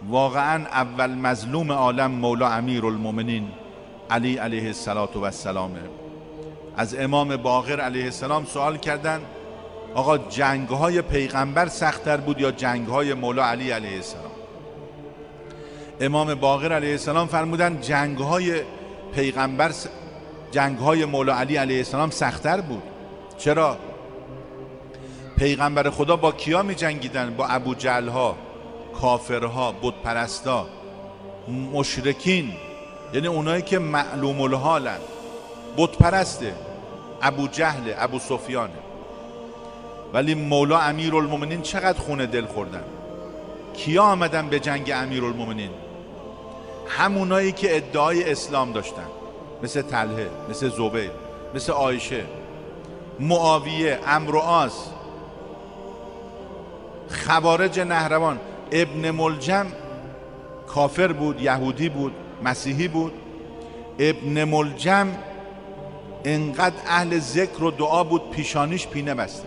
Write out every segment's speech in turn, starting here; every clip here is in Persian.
واقعا اول مظلوم عالم مولا امیرالمومنین علی علیه السلام. از امام باقر علیه السلام سوال کردن آقا جنگ‌های پیغمبر سخت‌تر بود یا جنگ‌های مولا علی علیه السلام؟ امام باقر علیه السلام فرمودن جنگ‌های پیغمبر، جنگ‌های مولا علی علیه السلام سخت‌تر بود. چرا؟ پیغمبر خدا با کیا می جنگیدن؟ با ابو جهل‌ها، کافرها، بت پرستا، مشرکین، یعنی اونایی که معلوم الحالن. بت پرسته، ابو جهل، ابو سفیانه. ولی مولا امیرالمومنین چقدر خون دل خوردن. کیا آمدن به جنگ امیرالمومنین؟ همونایی که ادعای اسلام داشتن، مثل طلحه، مثل زبیر، مثل عایشه، معاویه، عمرو و عاص، خوارج نهروان. ابن ملجم کافر بود، یهودی بود، مسیحی بود. ابن ملجم انقدر اهل ذکر و دعا بود پیشانیش پینه بسته،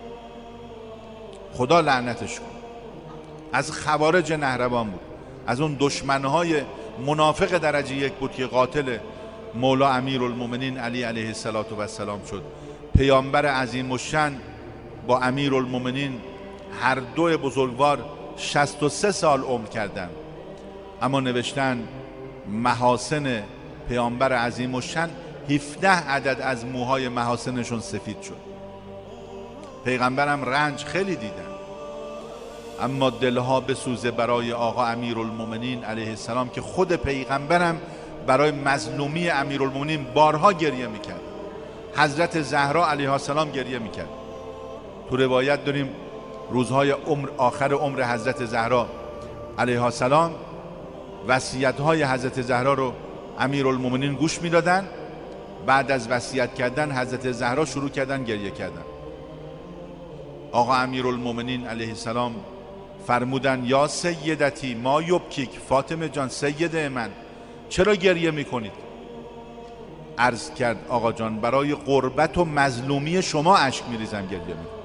خدا لعنتش کن. از خوارج نهروان بود، از اون دشمنهای منافق درجه یک بود که قاتل مولا امیرالمومنین علی علیه السلام شد. پیامبر عظیم الشأن با امیرالمومنین هر دو بزرگوار 63 سال عمر کردند، اما نوشتن محاسن پیامبر عظیم الشأن 17 عدد از موهای محاسنشون سفید شد. پیغمبرم رنج خیلی دیدن، اما دلها بسوزه برای آقا امیرالمومنین علیه السلام که خود پیغمبرم برای مظلومی امیرالمومنین بارها گریه میکرد. حضرت زهرا علیها السلام گریه میکرد. تو روایت داریم روزهای آخر عمر حضرت زهرا علیها السلام وصیت‌های حضرت زهرا رو امیرالمومنین گوش میدادن. بعد از وصیت کردن حضرت زهرا شروع کردن گریه کردن. آقا امیرالمومنین علیه السلام فرمودن یا سیدتی ما یبکیک، فاطمه جان سیده من چرا گریه میکنید؟ عرض کرد آقا جان برای غربت و مظلومی شما اشک میریزم گریه میکنم.